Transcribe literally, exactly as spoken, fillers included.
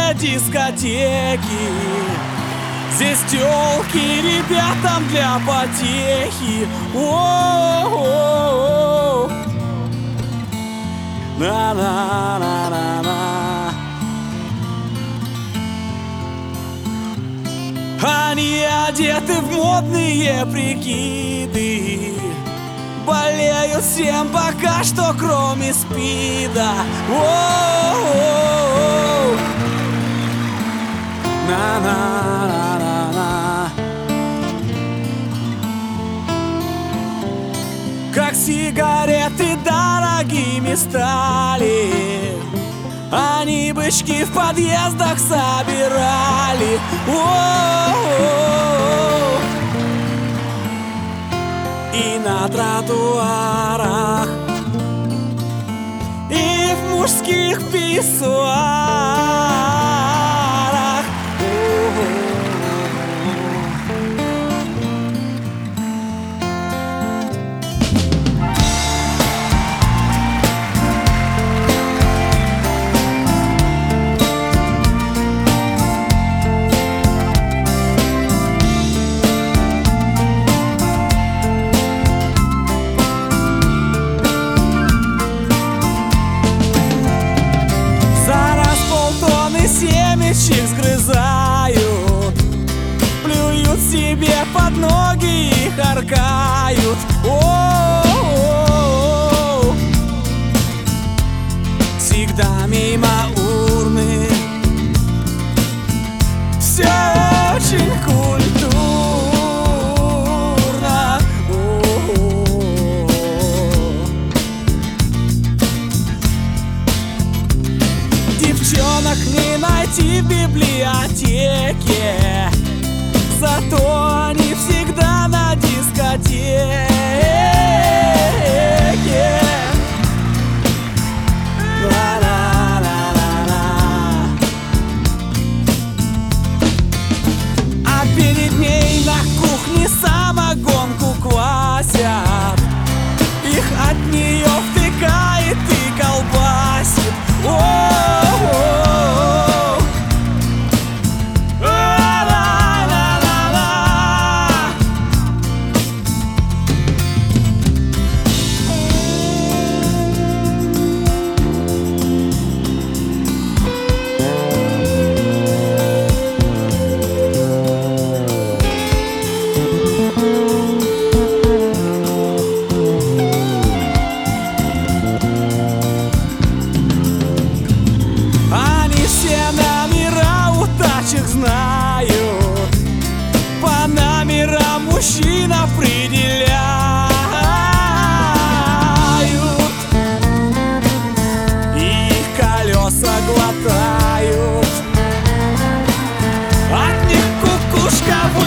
дискотеки. Здесь тёлки ребятам для потехи. О-о-о-о. На-на-на-на-на. Они одеты в модные прикиды, болеют всем пока что, кроме СПИДа. О-о-о-о. На-на-на-на-на. Как сигареты дорогими стали, они бычки в подъездах собирали. О-о-о-о. И на тротуарах, и в мужских писсуарах. Семечек сгрызают, плюют себе под ноги и харкают. О-о-о-о. Всегда мимо урны, все очень культурно. О-о-о. Девчонок не найти в библиотеке, зато они всегда на дискотеке. Ла-ла-ла-ла-ла. А перед ней на кухне самогонку квасят, их от нее втыкает и колбасит. О-о-о-о. Знают, по номерам мужчин определяют. Их колеса глотают, от них кукушка вылетает.